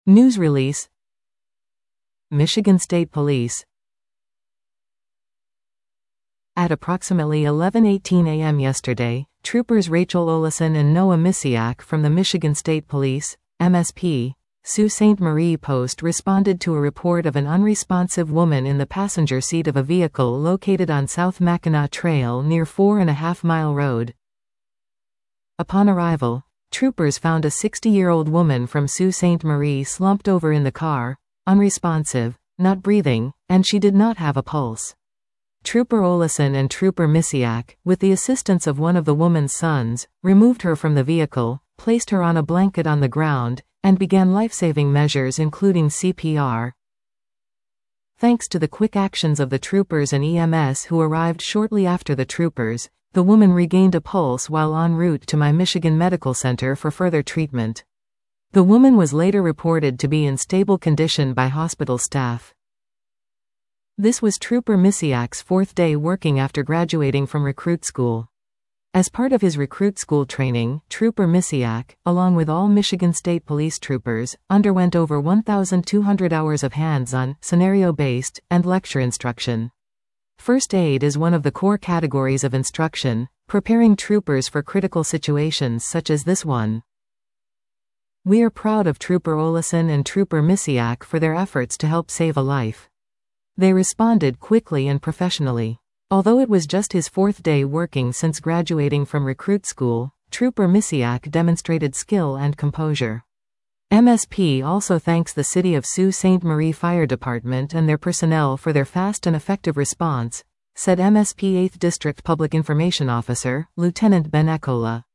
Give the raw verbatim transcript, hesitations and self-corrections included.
News release. Michigan State Police. At approximately eleven eighteen a m yesterday, troopers Rachel Olesen and Noah Misiak from the Michigan State Police, M S P, Sault Ste. Marie Post responded to a report of an unresponsive woman in the passenger seat of a vehicle located on South Mackinac Trail near Four and a Half Mile Road. Upon arrival, troopers found a sixty-year-old woman from Sault Ste. Marie slumped over in the car, unresponsive, not breathing, and she did not have a pulse. Trooper Olesen and Trooper Misiak, with the assistance of one of the woman's sons, removed her from the vehicle, placed her on a blanket on the ground, and began life-saving measures including C P R. Thanks to the quick actions of the troopers and E M S who arrived shortly after the troopers, the woman regained a pulse while en route to my Michigan Medical Center for further treatment. The woman was later reported to be in stable condition by hospital staff. This was Trooper Misiak's fourth day working after graduating from recruit school. As part of his recruit school training, Trooper Misiak, along with all Michigan State Police troopers, underwent over one thousand two hundred hours of hands-on, scenario-based, and lecture instruction. First aid is one of the core categories of instruction, preparing troopers for critical situations such as this one. We are proud of Trooper Olesen and Trooper Misiak for their efforts to help save a life. They responded quickly and professionally. Although it was just his fourth day working since graduating from recruit school, Trooper Misiak demonstrated skill and composure. M S P also thanks the City of Sault Ste. Marie Fire Department and their personnel for their fast and effective response, said M S P eighth District Public Information Officer, Lieutenant Ben Ekola.